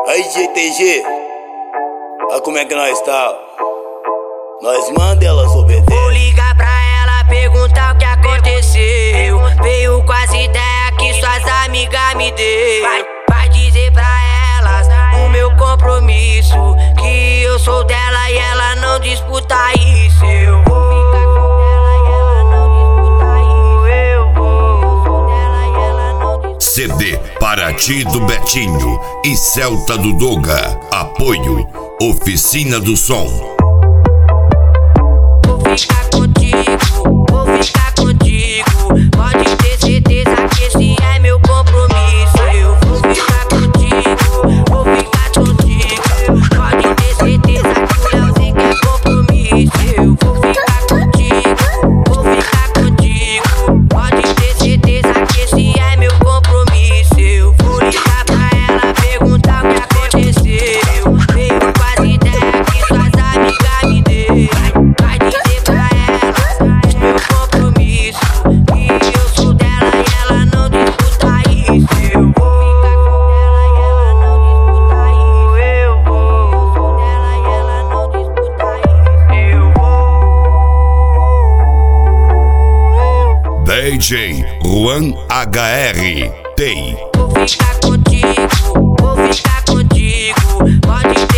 Aí, GTG, olha como é que nós tá. Nós manda, elas obedecer. Vou ligar pra ela, perguntar o que aconteceu. Veio com as ideias que suas amigas me deu. Vai dizer pra elas o meu compromisso, que eu sou dela e ela não disputa isso. Eu vou ficar com ela e ela não disputa isso. Eu sou dela e ela não disputa isso. CD Paraty do Betinho e Celta do Doga. Apoio Oficina do Som. Vou ficar contigo, pode ter certeza que esse é meu compromisso. Eu vou ficar contigo, pode ter certeza que o Leozinho quer compromisso. Eu vou ficar contigo, pode ter certeza que esse é meu compromisso. Eu vou ligar pra ela, perguntar o que aconteceu. Veio com as ideias que suas amigas me deu. Vai dizer pra elas o meu compromisso, que eu sou dela e ela não disputa isso. Eu vou ficar com ela e ela não disputa isso. Eu sou dela e ela não disputa isso. DJ Juan HR TEI. Vou ficar contigo, pode